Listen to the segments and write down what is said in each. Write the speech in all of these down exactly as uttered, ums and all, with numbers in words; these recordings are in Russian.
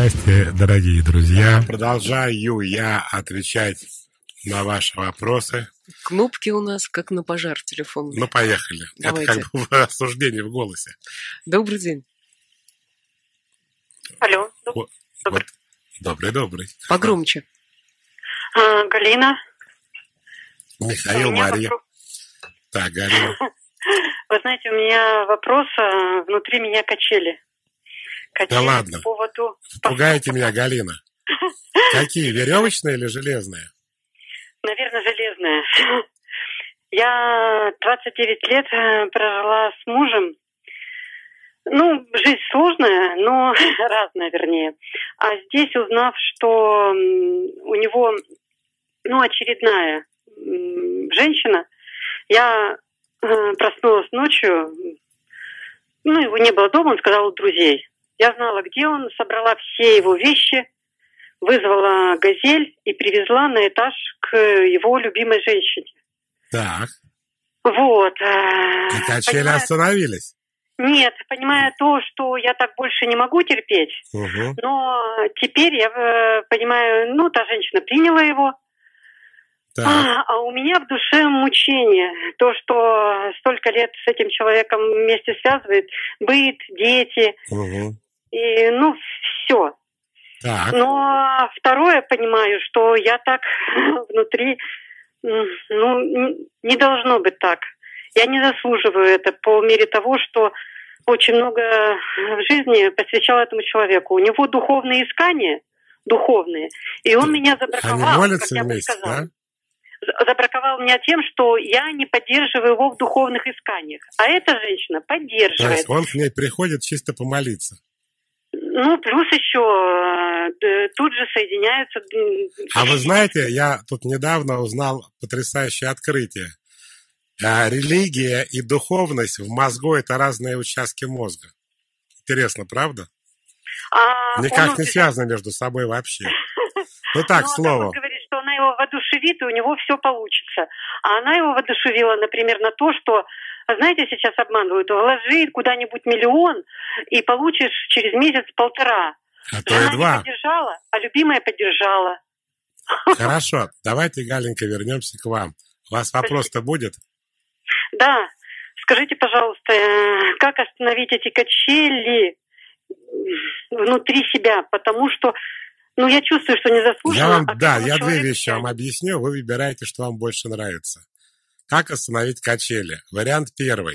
Здрасте, дорогие друзья. Продолжаю я отвечать на ваши вопросы. Кнопки у нас как на пожар телефонный. Ну, поехали. Давайте. Это как бы осуждение в голосе. Добрый день. Алло. Вот, вот. Добрый-добрый. Погромче. А, Галина. Михаил, У меня Мария. вопрос. Так, Галина. Вы знаете, у меня вопрос, а, внутри меня качели. Качели Да ладно. по поводу... Пугаете меня, Галина. Какие, веревочные или железные? Наверное, железная. Я двадцать девять лет прожила с мужем. Ну, жизнь сложная, но разная, вернее. А здесь, узнав, что у него, ну, очередная женщина, я проснулась ночью, ну, его не было дома, он сказал у друзей. Я знала, где он, собрала все его вещи, вызвала «Газель» и привезла на этаж к его любимой женщине. Так. Вот. И качели Понимаю... остановились? Нет, понимая то, что я так больше не могу терпеть, угу. но теперь я понимаю, ну, та женщина приняла его, а, а у меня в душе мучение. То, что столько лет с этим человеком вместе связывает, быт, дети, угу. и, ну, все. Так. Но второе, понимаю, что я так внутри, ну, не должно быть так. Я не заслуживаю это по мере того, что очень много в жизни посвящала этому человеку. У него духовные искания, духовные, и он меня забраковал. Они молятся как я бы вместе, сказала. да? Забраковал меня тем, что я не поддерживаю его в духовных исканиях. А эта женщина поддерживает. То есть он к ней приходит чисто помолиться? Ну, плюс еще тут же соединяются... А вы знаете, я тут недавно узнал потрясающее открытие. Религия и духовность в мозгу – это разные участки мозга. Интересно, правда? А Никак не связаны между собой вообще. Ну так, слово. Он говорит, что она его воодушевит, и у него все получится. А она его воодушевила, например, на то, что, знаете, сейчас обманывают, вложи куда-нибудь миллион, и получишь через месяц полтора. А то Жена и два. не поддержала, а любимая поддержала. Хорошо, давайте, Галенька, вернемся к вам. У вас вопрос-то будет? Да. Скажите, пожалуйста, как остановить эти качели внутри себя? Потому что, ну, я чувствую, что не заслуженно. Я вам, а да, я человека... две вещи вам объясню, вы выбираете, что вам больше нравится. Как остановить качели? Вариант первый.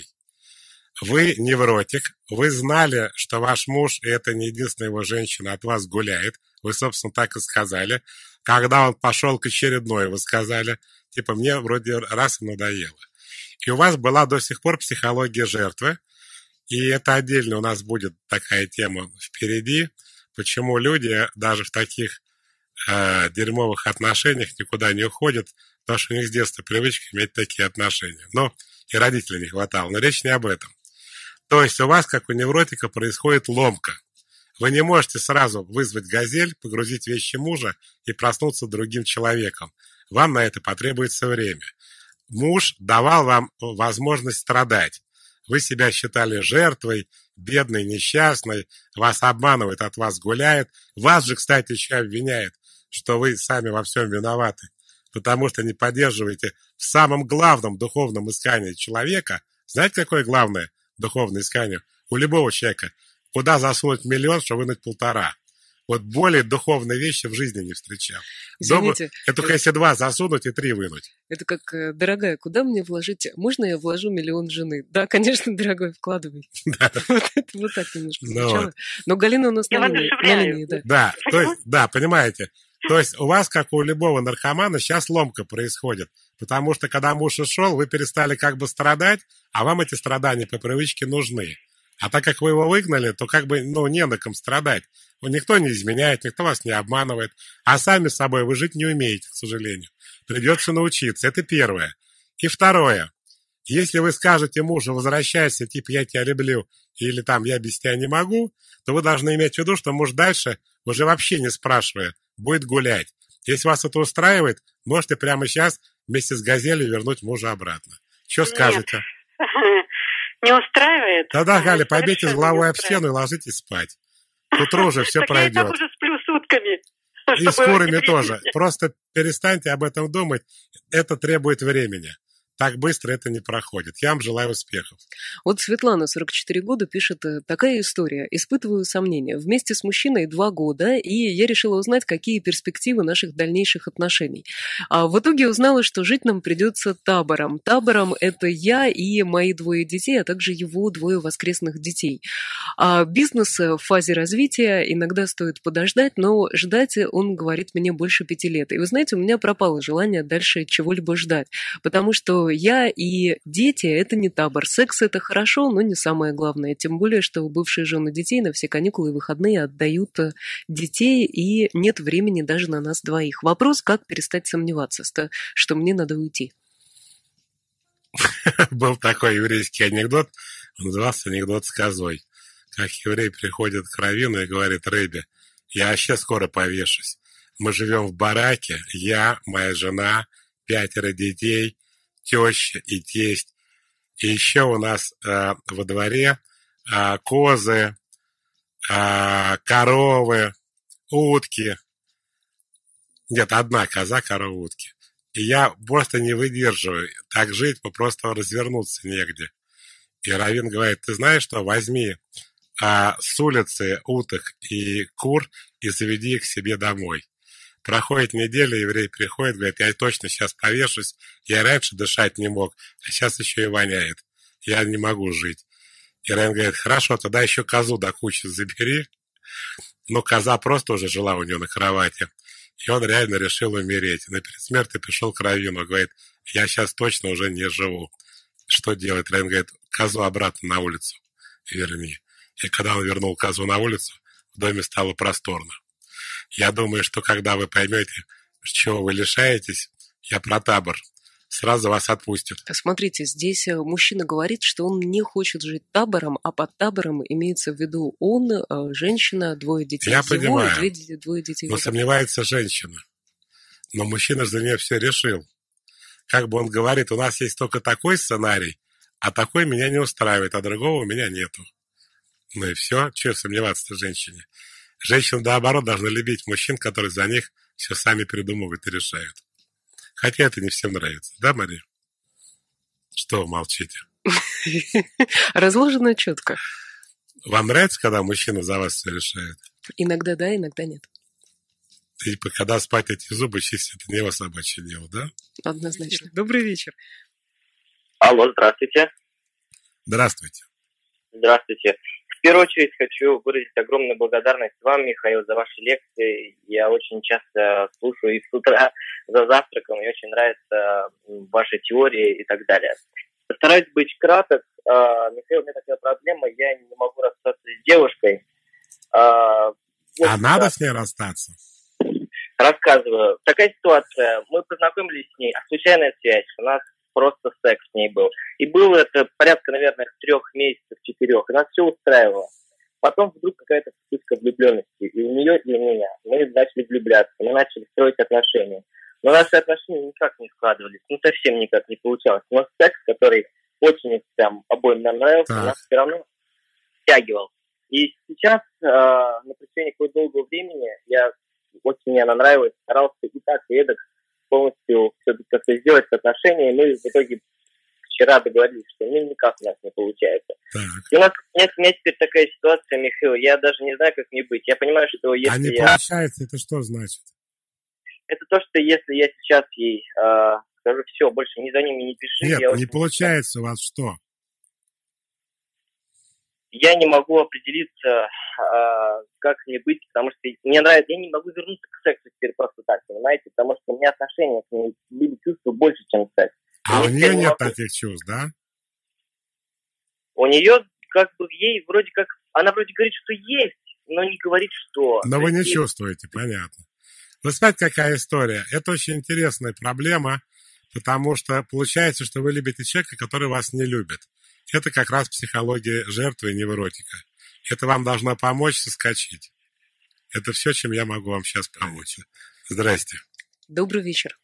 Вы невротик, вы знали, что ваш муж, и это не единственная его женщина, от вас гуляет. Вы, собственно, так и сказали. Когда он пошел к очередной, вы сказали, типа, мне вроде раз и надоело. И у вас была до сих пор психология жертвы, и это отдельно у нас будет такая тема впереди, почему люди даже в таких э, дерьмовых отношениях никуда не уходят, потому что у них с детства привычка иметь такие отношения. Но и родителей не хватало, но речь не об этом. То есть у вас, как у невротика, происходит ломка. Вы не можете сразу вызвать «Газель», погрузить вещи мужа и проснуться другим человеком. Вам на это потребуется время. Муж давал вам возможность страдать. Вы себя считали жертвой, бедной, несчастной, вас обманывает, от вас гуляет. Вас же, кстати, еще обвиняет, что вы сами во всем виноваты, потому что не поддерживаете в самом главном духовном искании человека. Знаете, какое главное духовное искание у любого человека? Куда засунуть миллион, чтобы вынуть полтора? Вот более духовные вещи в жизни не встречал. Извините. Это только если два засунуть и три вынуть. Это как, дорогая, куда мне вложить? Можно я вложу миллион жены? Да, конечно, дорогой, вкладывай. Да. Вот это вот так немножко звучало. Ну, но Галина у нас Я на линии. На линии, да. Да, то есть, да, понимаете. То есть у вас, как у любого наркомана, сейчас ломка происходит. Потому что, когда муж ушел, вы перестали как бы страдать, а вам эти страдания по привычке нужны. А так как вы его выгнали, то как бы, ну, не на ком страдать. Никто не изменяет, никто вас не обманывает. А сами с собой вы жить не умеете, к сожалению. Придется научиться. Это первое. И второе. Если вы скажете мужу, возвращайся, типа, я тебя люблю, или там, я без тебя не могу, то вы должны иметь в виду, что муж дальше, уже вообще не спрашивая, будет гулять. Если вас это устраивает, можете прямо сейчас вместе с «Газелью» вернуть мужа обратно. Что скажете? Не устраивает? Да-да, Галя, побейте головой об стену и ложитесь спать. К утру уже все так пройдет. Я и так уже сплю и с курами тоже. Просто перестаньте об этом думать. Это требует времени. Так быстро это не проходит. Я вам желаю успехов. Вот Светлана, сорок четыре года, пишет такая история. Испытываю сомнения. Вместе с мужчиной два года, и я решила узнать, какие перспективы наших дальнейших отношений. А в итоге узнала, что жить нам придется табором. Табором – это я и мои двое детей, а также его двое воскресных детей. А бизнес в фазе развития, иногда стоит подождать, но ждать, он говорит мне, больше пяти лет. И вы знаете, у меня пропало желание дальше чего-либо ждать, потому что я и дети – это не табор. Секс – это хорошо, но не самое главное. Тем более, что бывшие жены детей на все каникулы и выходные отдают детей, и нет времени даже на нас двоих. Вопрос, как перестать сомневаться, что мне надо уйти. Был такой еврейский анекдот, он назывался анекдот с козой. Как еврей приходит к раввину и говорит: Рэбби, я вообще скоро повешусь. Мы живем в бараке, я, моя жена, пятеро детей, теща и тесть. И еще у нас э, во дворе э, козы, э, коровы, утки. Нет, одна коза, корова, утки. И я просто не выдерживаю. Так жить, просто развернуться негде. И раввин говорит: ты знаешь что, возьми а, с улицы уток и кур и заведи их к себе домой. Проходит неделя, еврей приходит, говорит: я точно сейчас повешусь, я раньше дышать не мог, а сейчас еще и воняет, я не могу жить. И раввин говорит: хорошо, тогда еще козу до кучи забери. Но коза просто уже жила у него на кровати. И он реально решил умереть. На пересмерти пришел к раввину, говорит: я сейчас точно уже не живу. Что делать? Раввин говорит: козу обратно на улицу верни. И когда он вернул козу на улицу, в доме стало просторно. Я думаю, что когда вы поймете, чего вы лишаетесь, я про табор, сразу вас отпустят. Смотрите, здесь мужчина говорит, что он не хочет жить табором, а под табором имеется в виду он, женщина, двое детей. Я его, понимаю, двое, двое детей. Но сомневается женщина. Но мужчина за нее все решил. Как бы он говорит: у нас есть только такой сценарий, а такой меня не устраивает, а другого у меня нету. Ну и все, чего сомневаться в женщине. Женщины, наоборот, должны любить мужчин, которые за них все сами придумывают и решают. Хотя это не всем нравится. Да, Мария? Что вы молчите? Разложено четко. Вам нравится, когда мужчина за вас все решает? Иногда да, иногда нет. Типа, когда спать эти зубы чистить, это не его собачье дело, да? Однозначно. Добрый вечер. Алло, здравствуйте. Здравствуйте. Здравствуйте. В первую очередь хочу выразить огромную благодарность вам, Михаил, за ваши лекции. Я очень часто слушаю их с утра за завтраком. Мне очень нравятся ваши теории и так далее. Постараюсь быть краток. Михаил, у меня такая проблема. Я не могу расстаться с девушкой. А вот надо так. С ней расстаться? Рассказываю. Такая ситуация. Мы познакомились с ней, а случайная связь. У нас просто секс с ней был. И было это порядка, наверное, трех месяцев, четырех. И нас все устраивало. Потом вдруг какая-то вспышка влюбленности. И у нее, и у меня. Мы начали влюбляться. Мы начали строить отношения. Но наши отношения никак не складывались. Ну, совсем никак не получалось. Но секс, который очень прям обоим нам нравился, так. нас все равно втягивал. И сейчас, э, на протяжении какого-то долгого времени, я очень мне она нравилась, старался и так, и эдак полностью все-таки как-то сделать отношения, и мы в итоге вчера договорились, что ну, никак у нас не получается. Так. И у нас нет, у меня теперь такая ситуация, Михаил, я даже не знаю, как мне быть. Я понимаю, что если а не я... получается, это что значит? Это то, что если я сейчас ей э, скажу, все, больше ни за ними не пиши... Нет, я не получается у вас что? Я не могу определиться, э, как мне быть, потому что мне нравится, я не могу вернуться к сексу теперь просто так, понимаете, потому что у меня отношения к ней были чувства больше, чем секс. А у нее нет могу... таких чувств, да? У нее, как бы, ей вроде как, она вроде говорит, что есть, но не говорит, что. Но вы не есть... чувствуете, понятно. Вы знаете, какая история? Это очень интересная проблема, потому что получается, что вы любите человека, который вас не любит. Это как раз психология жертвы и невротика. Это вам должно помочь соскочить. Это все, чем я могу вам сейчас помочь. Здрасте. Добрый вечер.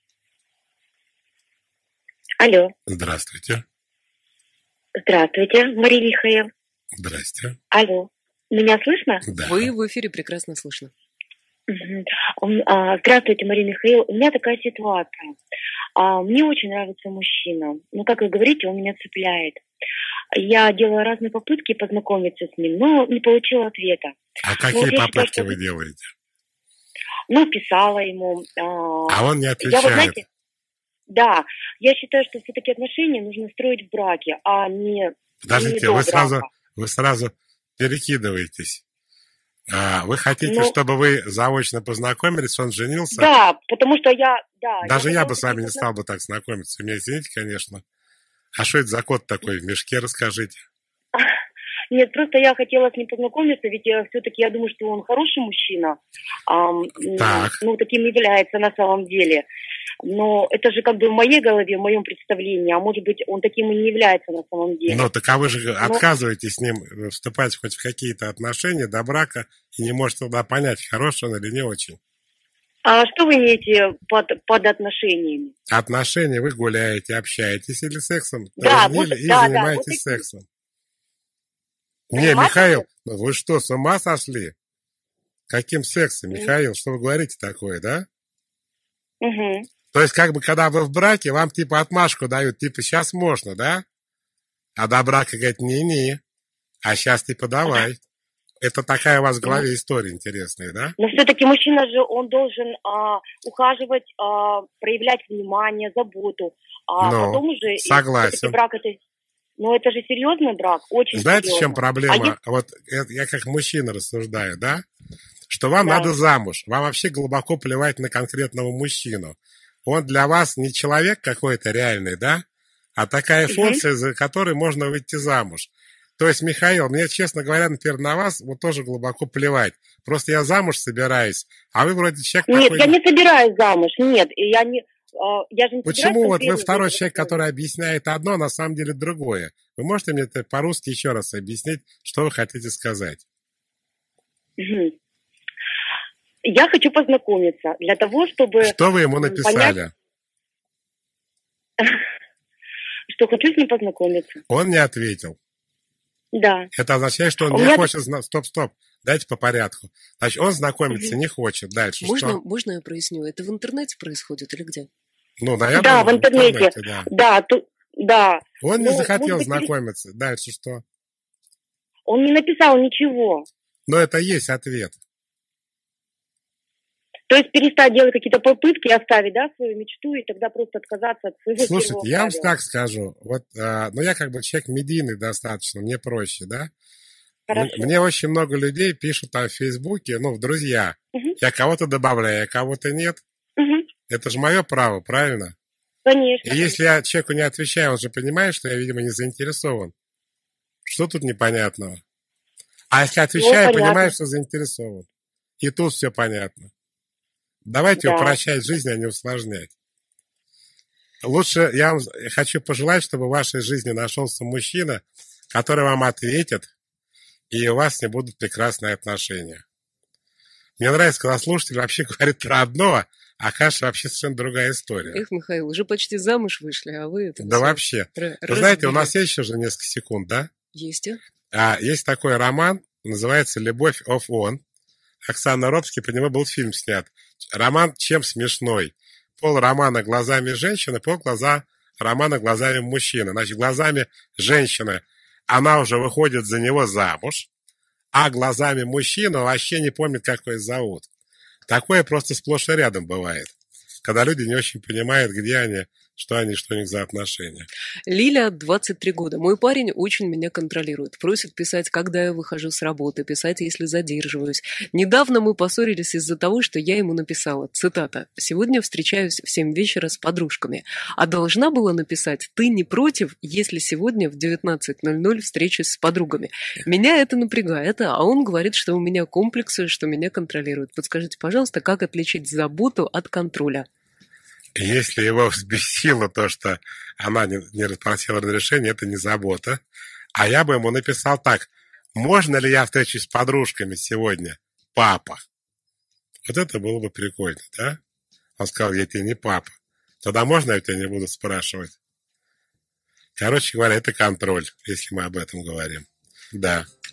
Алло. Здравствуйте. Здравствуйте, Мария Михаил. Здрасте. Алло. Меня слышно? Да. Вы в эфире прекрасно слышно. Мгм. Он, а, Здравствуйте, Мария Михаил. У меня такая ситуация. А, Мне очень нравится мужчина. Но, как вы говорите, он меня цепляет. Я делала разные попытки познакомиться с ним, но не получила ответа. А Ну, какие вот я считаю, попытки что... вы делаете? Ну, писала ему. а, А он не Я, вы отвечает. знаете, да, я считаю, что все-таки отношения нужно строить в браке, а не, не Подождите, до вы сразу, брака. вы сразу перекидываетесь. А, Вы хотите, Ну, чтобы вы заочно познакомились, он женился? да, потому что я, да, я Даже я хотела бы с вами такие не познакомиться. стал бы так знакомиться. Меня извините, конечно. А что это за кот такой в мешке, расскажите. Нет, просто я хотела с ним познакомиться, ведь все-таки я думаю, что он хороший мужчина. Ам, м, Так, ну, таким является на самом деле. Но это же как бы в моей голове, в моем представлении, а может быть, он таким и не является на самом деле. ну так а вы же Но, отказываетесь с ним вступать хоть в какие-то отношения до брака и не можете тогда понять, хороший он или не очень. а что вы имеете под, под отношениями? Отношения вы гуляете, общаетесь или сексом Да, вот, разнили и да, да, вот занимаетесь такие. сексом. Не, Заниматься Михаил, сексом? ну вы что, с ума сошли? Каким сексом, М, Михаил? Что вы говорите такое, да? мгм. То есть, как бы, когда вы в браке, вам типа отмашку дают, типа, сейчас можно, да? А до брака говорят, не-не, а сейчас типа давай. Это такая у вас в Ну, голове история интересная, да? но все-таки мужчина же, он должен а, ухаживать, а, проявлять внимание, заботу. А Ну, потом уже, все-таки согласен. брак это... Ну, это же серьезный брак, очень Знаете, в чем серьезно. А проблема? если... Вот это я как мужчина рассуждаю, да? Что вам Да. надо замуж. Вам вообще глубоко плевать на конкретного мужчину. Он для вас не человек какой-то реальный, да? А такая Мгм. функция, за которой можно выйти замуж. То есть, Михаил, мне, честно говоря, например, на вас вот тоже глубоко плевать. Просто я замуж собираюсь, а вы вроде человек Нет, такой... я не собираюсь замуж, нет. И я, не, а, я же не собираюсь Почему вот вы конкретно второй за человек, это. который объясняет одно, а на самом деле другое? Вы можете мне это по-русски еще раз объяснить, что вы хотите сказать? Мгм. Я хочу познакомиться для того, чтобы Что вы ему м, понять, написали? что хочу с ним познакомиться. Он не ответил. Да. Это означает, что он У не меня... хочет... зна- Стоп, стоп. Дайте по порядку. Значит, он знакомиться Мгм. не хочет. Дальше Можно, что? можно я проясню? Это в интернете происходит или где? Ну, да, я Да, думаю, в в интернете. интернете, да. Да, ту- да. Он не Ну, может захотел быть, пере- знакомиться. Дальше что? он не написал ничего. Но это есть ответ. То есть перестать делать какие-то попытки, оставить, да, свою мечту и тогда просто отказаться от своего первого Слушайте, я вам правила. так скажу. Вот, а, ну, я как бы человек медийный достаточно, мне проще, да? М- Хорошо. Мне очень много людей пишут там в Фейсбуке, ну, в друзья. Мгм. Я кого-то добавляю, а кого-то нет. Мгм. Это же мое право, правильно? И Конечно. если я человеку не отвечаю, он же понимает, что я, видимо, не заинтересован. Что тут непонятного? А если Ну, отвечаю, понятно. понимаю, что заинтересован. И тут все понятно. Давайте Да. упрощать жизнь, а не усложнять. Лучше я вам хочу пожелать, чтобы в вашей жизни нашелся мужчина, который вам ответит, и у вас не будут прекрасные отношения. Мне нравится, когда слушатель вообще говорит про одно, а кажется, вообще совершенно другая история. Эх, Михаил, уже почти замуж вышли, а вы это Да всё вообще. ра- Вы знаете, у разбили. нас есть еще же несколько секунд, да? Есть, а? А, есть такой роман, называется «Любовь оф он». Оксана Робский, по нему был фильм снят. Роман «Чем смешной?» Пол романа глазами женщины, пол глаза романа глазами мужчины. Значит, глазами женщины она уже выходит за него замуж, а глазами мужчины вообще не помнит, как его зовут. Такое просто сплошь и рядом бывает, когда люди не очень понимают, где они, что они, что у них за отношения. Лиля, двадцать три года. Мой парень очень меня контролирует. Просит писать, когда я выхожу с работы, писать, если задерживаюсь. Недавно мы поссорились из-за того, что я ему написала, цитата, «Сегодня встречаюсь в семь вечера с подружками». А должна была написать, «Ты не против, если сегодня в девятнадцать ноль ноль встречусь с подругами». Меня это напрягает, а он говорит, что у меня комплексы, что меня контролируют. Подскажите, пожалуйста, как отличить заботу от контроля? Если его взбесило то, что она не, не попросила разрешения, это не забота. А я бы ему написал так. Можно ли я встречусь с подружками сегодня? Папа. Вот это было бы прикольно, да? Он сказал, я тебе не папа. Тогда можно я тебя не буду спрашивать? Короче говоря, это контроль, если мы об этом говорим. Да.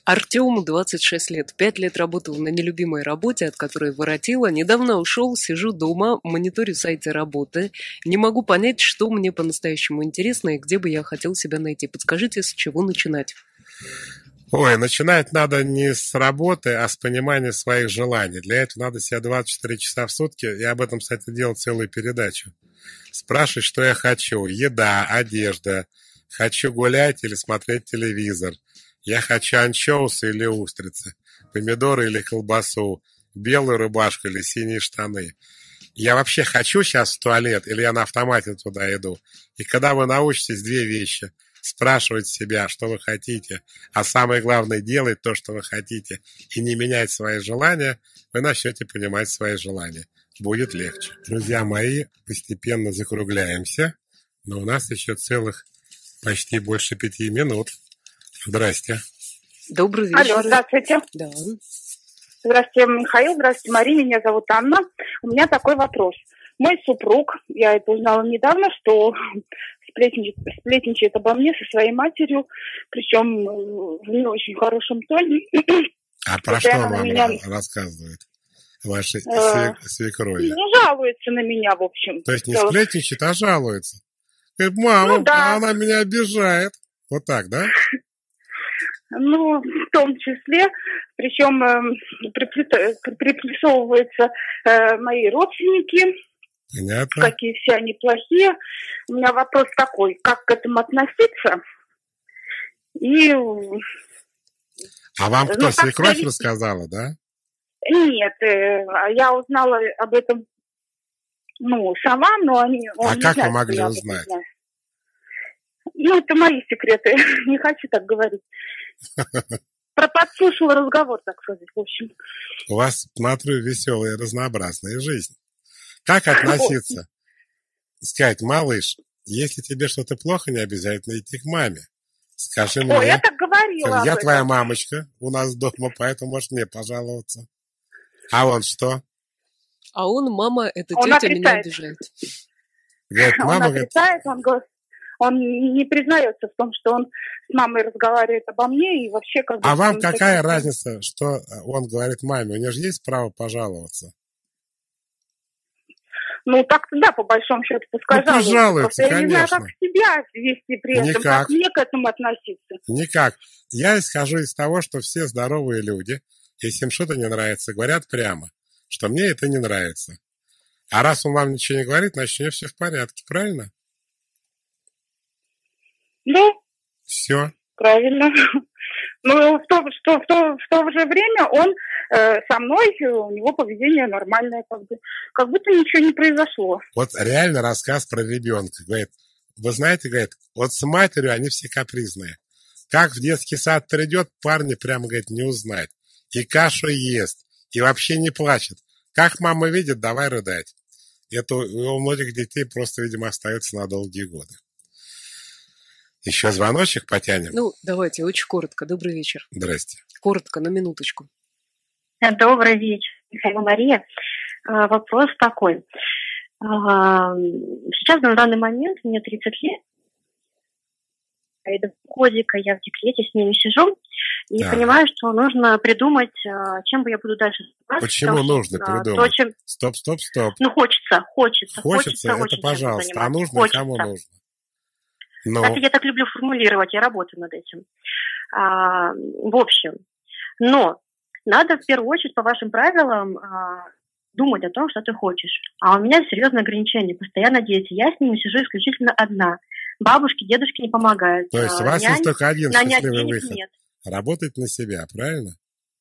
Артему двадцать шесть лет. Пять лет работал на нелюбимой работе, от которой воротило. Недавно ушел, сижу дома, мониторю сайты работы. Не могу понять, что мне по-настоящему интересно и где бы я хотел себя найти. Подскажите, с чего начинать? Ой, начинать надо не с работы, а с понимания своих желаний. Для этого надо себя двадцать четыре часа в сутки, я об этом, кстати, делал целую передачу. Спрашивать, что я хочу. Еда, одежда. Хочу гулять или смотреть телевизор. Я хочу анчоусы или устрицы. Помидоры или колбасу. Белую рубашку или синие штаны. Я вообще хочу сейчас в туалет или я на автомате туда иду? И когда вы научитесь две вещи. Спрашивать себя, что вы хотите, а самое главное, делать то, что вы хотите, и не менять свои желания, вы начнете понимать свои желания. Будет легче. Друзья мои, постепенно закругляемся, но у нас еще целых почти больше пяти минут. Здрасте. Добрый вечер. Алло, здравствуйте. Да. Здравствуйте, Михаил. Здравствуйте, Мария. Меня зовут Анна. У меня такой вопрос. Мой супруг, я это узнала недавно, что сплетничает, сплетничает обо мне со своей матерью, причем в не очень хорошем тоне. А про что он вам меня... рассказывает? Вашей э... свекрови? Ну, жалуется на меня, в общем. То есть не сплетничает, а жалуется? Говорит, мама, ну, да. Она меня обижает. Вот так, да? Ну, в том числе, причем э, приплюсовываются э, мои родственники. Понятно. Какие все они плохие. У меня вопрос такой, как к этому относиться? И... А вам кто, ну, свекровь сказать... рассказала, да? Нет, э, я узнала об этом, ну, сама, но они... А как вы могли узнать? Ну, это мои секреты, не хочу так говорить. Про подслушала разговор, так сказать, в общем. У вас, смотрю, веселая, разнообразная жизнь. Как относиться? Сказать, малыш, если тебе что-то плохо, не обязательно идти к маме. Скажи мне. Ой, я так говорила. Я твоя мамочка у нас дома, поэтому можешь мне пожаловаться. А он что? А он, мама, эта тетя отрицает. Меня обижает. Говорит, мама, он отрицает, он говорит, он не признается в том, что он с мамой разговаривает обо мне и вообще как бы... А вам какая таким... разница, что он говорит маме? У него же есть право пожаловаться? Ну, так-то да, по большому счету, пускай ну, жалуется. Я не знаю, как себя вести при этом, Никак. Как мне к этому относиться. Никак. Я исхожу из того, что все здоровые люди, если им что-то не нравится, говорят прямо, что мне это не нравится. А раз он вам ничего не говорит, значит, у него все в порядке, правильно? Ну, все. Правильно. Ну, в то, что, в, то, в то же время он э, со мной, у него поведение нормальное, как бы, как будто ничего не произошло. Вот реально рассказ про ребенка. Говорит, вы знаете, говорит, вот с матерью они все капризные. Как в детский сад придет, парни прямо, говорит, не узнать. И кашу ест, и вообще не плачет. Как мама видит, давай рыдать. Это у многих детей просто, видимо, остается на долгие годы. Еще звоночек потянем? Ну, давайте, очень коротко. Добрый вечер. Здрасте. Коротко, на минуточку. Добрый вечер, Михаил, Мария. А, вопрос такой. А, сейчас, на данный момент, мне тридцать лет. И до годика я в декрете с ними сижу. И а. понимаю, что нужно придумать, чем бы я буду дальше заниматься. Почему потому, нужно что, придумать? То, чем... Стоп, стоп, стоп. Ну, хочется, хочется. Хочется, хочется это пожалуйста. А нужно, хочется. Кому нужно? Но... Кстати, я так люблю формулировать, я работаю над этим. А, в общем, но надо в первую очередь по вашим правилам а, думать о том, что ты хочешь. А у меня серьезное ограничение. Постоянно дети. Я с ними сижу исключительно одна. Бабушки, дедушки не помогают. То есть у вас нянь, есть только один счастливый выход. Нет. Работать на себя, правильно?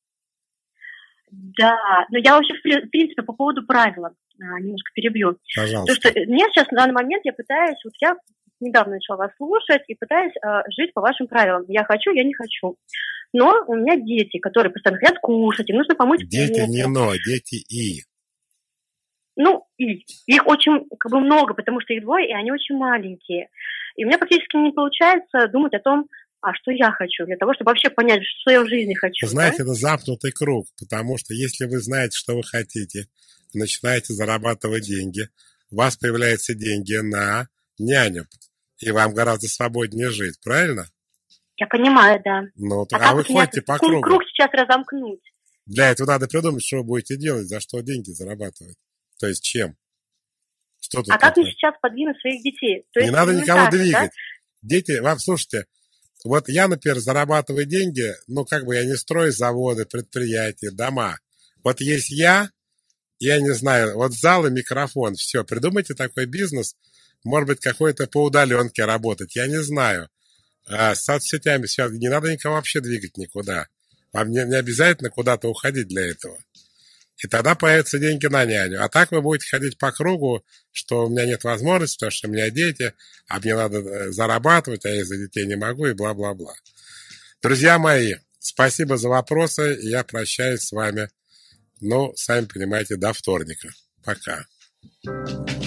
Да, но я вообще, в принципе, по поводу правил немножко перебью. Пожалуйста. Потому что мне сейчас, на данный момент, я пытаюсь, вот я недавно начала вас слушать и пытаюсь э, жить по вашим правилам. Я хочу, я не хочу. Но у меня дети, которые постоянно хотят кушать, им нужно помочь. Дети не но, дети и. Ну, и. Их очень как бы много, потому что их двое, и они очень маленькие. И у меня практически не получается думать о том, а что я хочу, для того, чтобы вообще понять, что я в жизни хочу. Знаете, да? это замкнутый круг, потому что если вы знаете, что вы хотите, начинаете зарабатывать деньги, у вас появляются деньги на няню, и вам гораздо свободнее жить, правильно? Я понимаю, да. Ну, а а как вы ходите по кругу. Круг сейчас разомкнуть. Для этого надо придумать, что вы будете делать, за что деньги зарабатывать. То есть чем? Что тут а как такое? мне сейчас подвинуть своих детей? То Не есть, надо никого так, двигать. Да? Дети, вам, слушайте, вот я, например, зарабатываю деньги, ну, как бы я не строю заводы, предприятия, дома. Вот есть я, я не знаю, вот зал и микрофон, все, придумайте такой бизнес, может быть, какой-то по удаленке работать, я не знаю. А с соцсетями все, не надо никого вообще двигать никуда. Вам не, не обязательно куда-то уходить для этого. И тогда появятся деньги на няню. А так вы будете ходить по кругу, что у меня нет возможности, потому что у меня дети, а мне надо зарабатывать, а я из-за детей не могу, и бла-бла-бла. Друзья мои, спасибо за вопросы. Я прощаюсь с вами. Ну, сами понимаете, до вторника. Пока.